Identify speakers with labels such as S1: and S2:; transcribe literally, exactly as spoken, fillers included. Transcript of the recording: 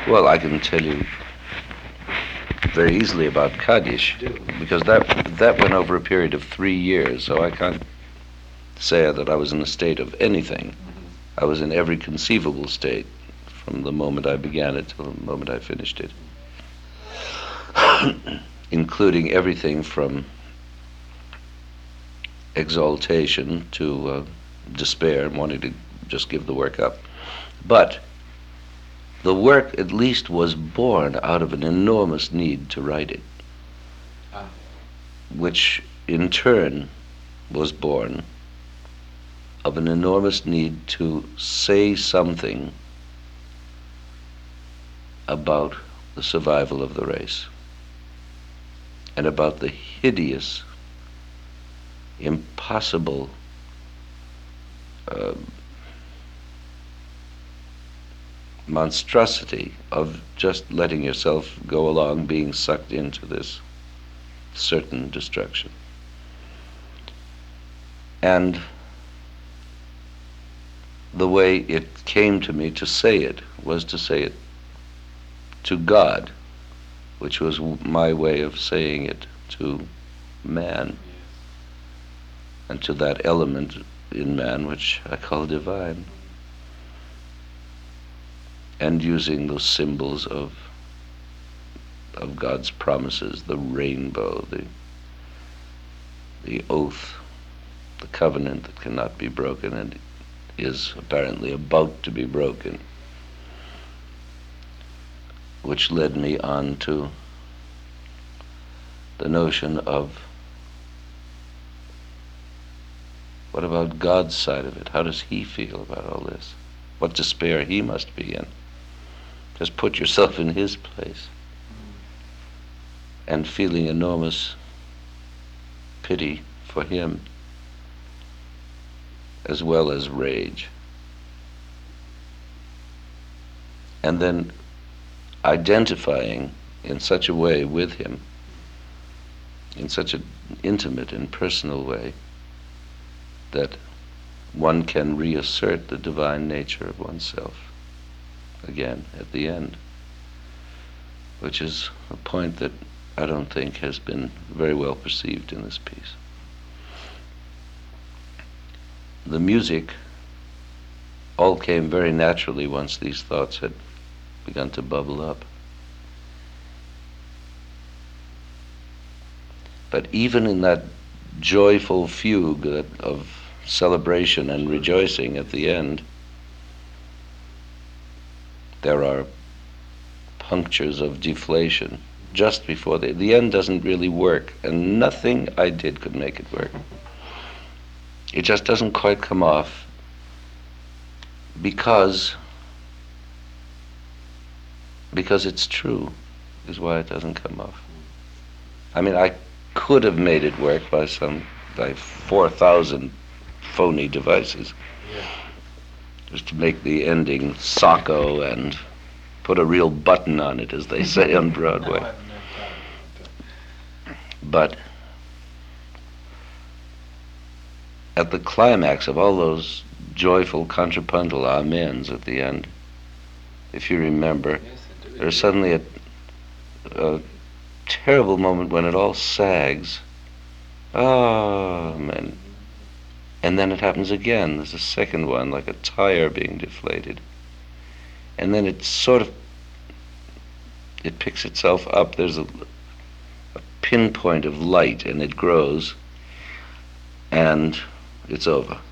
S1: Well, I can tell you very easily about Kaddish, because that that went over a period of three years, so I can't say that I was in a state of anything. I was in every conceivable state from the moment I began it till the moment I finished it, including everything from exaltation to uh, despair and wanting to just give the work up. But the work at least was born out of an enormous need to write it, ah. which in turn was born of an enormous need to say something about the survival of the race and about the hideous, impossible uh, monstrosity of just letting yourself go along being sucked into this certain destruction. And the way it came to me to say it was to say it to God, which was my way of saying it to man, and to that element in man which I call divine, and using those symbols of of God's promises, the rainbow, the the oath, the covenant that cannot be broken and is apparently about to be broken, which led me on to the notion of what about God's side of it? How does he feel about all this? What despair he must be in. Just put yourself in his place, and feeling enormous pity for him as well as rage. And then identifying in such a way with him, in such an intimate and personal way, that one can reassert the divine nature of oneself again at the end, which is a point that I don't think has been very well perceived in this piece. The music all came very naturally once these thoughts had begun to bubble up. But even in that joyful fugue that, of celebration and rejoicing at the end, there are punctures of deflation just before the, the end doesn't really work, and nothing I did could make it work. It just doesn't quite come off because because it's true is why it doesn't come off. I mean, I could have made it work by some by four thousand phony devices, yeah. Just to make the ending socko and put a real button on it, as they say on Broadway. But at the climax of all those joyful contrapuntal amens at the end, if you remember, there's suddenly a, a terrible moment when it all sags. Amen. And then it happens again. There's a second one, like a tire being deflated. And then it sort of, it picks itself up. There's a, a pinpoint of light, and it grows, and it's over.